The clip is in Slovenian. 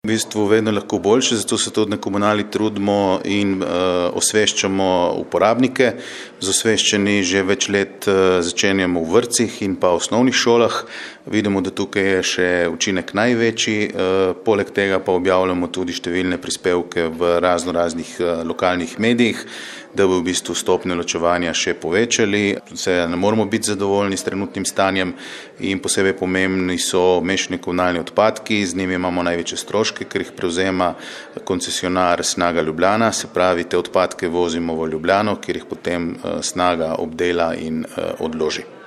V bistvu vedno lahko boljše, zato se tudi na komunali trudimo in osveščamo uporabnike. Z osveščeni že več let začenjamo v vrtcih in pa osnovnih šolah. Vidimo, da tukaj je še učinek največji, poleg tega pa objavljamo tudi številne prispevke v raznih lokalnih medijih, da bi v bistvu stopnjo ločevanja še povečali. Se ne moramo biti zadovoljni s trenutnim stanjem in posebej pomembni so mešani komunalni odpadki, z njimi imamo največje stroške, ker jih prevzema koncesionar Snaga Ljubljana, se pravi, te odpadke vozimo v Ljubljano, kjer jih potem Snaga obdela in odloži.